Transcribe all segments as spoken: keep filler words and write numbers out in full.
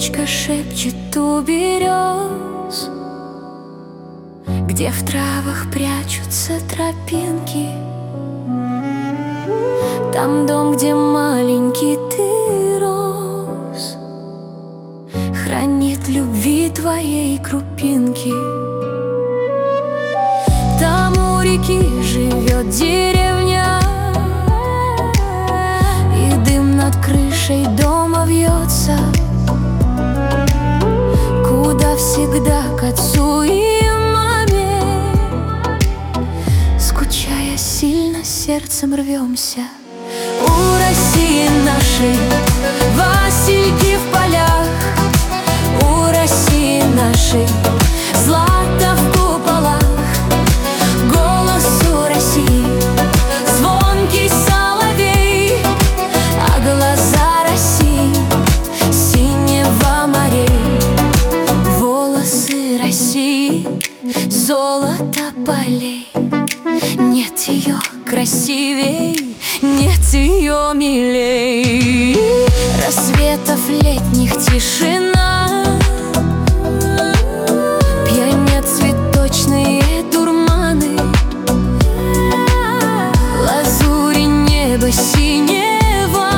птичка шепчет у берез, где в травах прячутся тропинки. Там дом, где маленький ты рос, хранит любви твоей крупинки. Там у реки живет деревня, и дым над крышей дома вьется, куда всегда к отцу и маме, скучая сильно, сердцем рвемся. У России нашей васильки в полях, у России нашей злато в куполах. Голос у России звонкий соловей, а глаза России синего морей. Волосы России золото полей, нет ее красивей, нет ее милей. Рассветов летних тишина, пьянят цветочные дурманы, лазури неба синего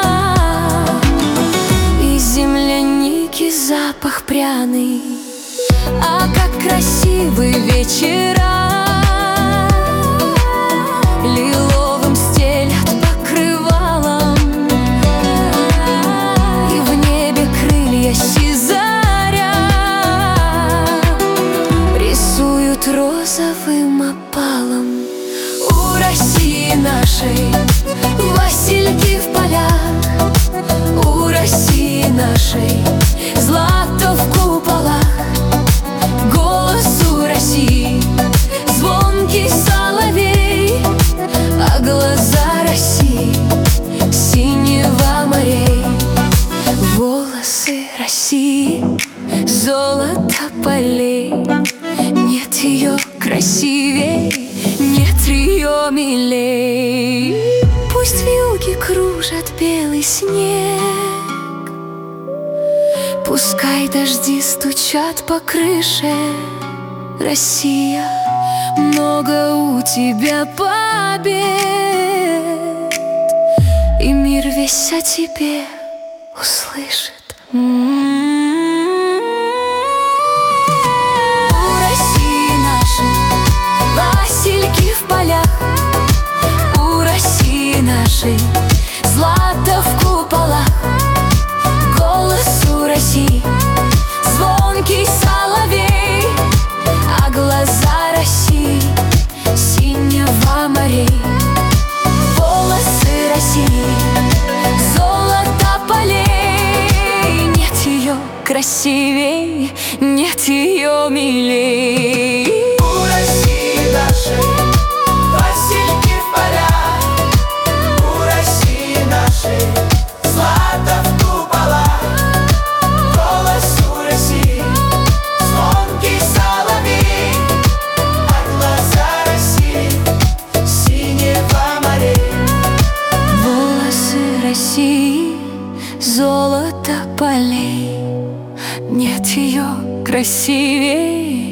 и земляники запах пряный. А как красивы вечера, лиловым стелят покрывалом, и в небе крылья сизаря рисуют розовым опалом. У России нашей васильки в полях, у России нашей злато в куполах. Голос у России звонкий соловей, а глаза России синего морей. Волосы России золото полей, нет ее красивей, нет ее милей. Пусть вьюги кружат белый снег, пускай дожди стучат по крыше. Россия, много у тебя побед, и мир весь о тебе услышит. У России нашей васильки в полях, у России нашей злато в куполах. Голос у России звонкий соловей, а глаза России синего морей. Волосы России золото полей, нет ее красивей, нет ее милей. У России нашей васильки в полях, у России нашей злато в куполах. Голос у России звонкий соловей, а глаза России синего морей. Волосы России золото полей, нет ее красивей,